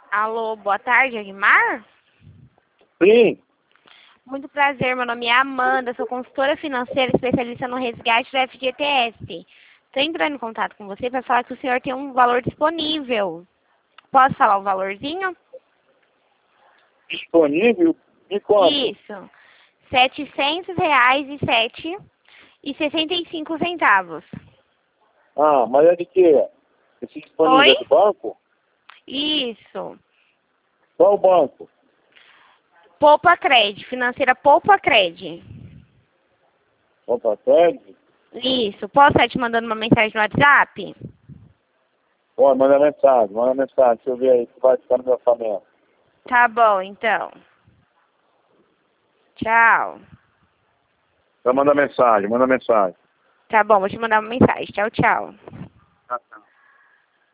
Alô, boa tarde, Aguimar? Sim. Muito prazer, meu nome é Amanda, sou consultora financeira especialista no resgate do FGTS. Estou entrando em contato com você para falar que o senhor tem um valor disponível. Posso falar o valorzinho? Disponível? De quanto? Isso, R$ 700,07,65. Ah, mas é de quê? Esse disponível Oi? é do banco? Isso. Qual banco? Poupa Cred, financeira Poupa Cred. Opa, crédito? Isso. Posso estar te mandando uma mensagem no WhatsApp? Ó, manda mensagem, deixa eu ver aí, que vai ficar no meu orçamento. Tá bom, então. Tchau. Então manda mensagem. Tá bom, vou te mandar uma mensagem. Tchau, tchau.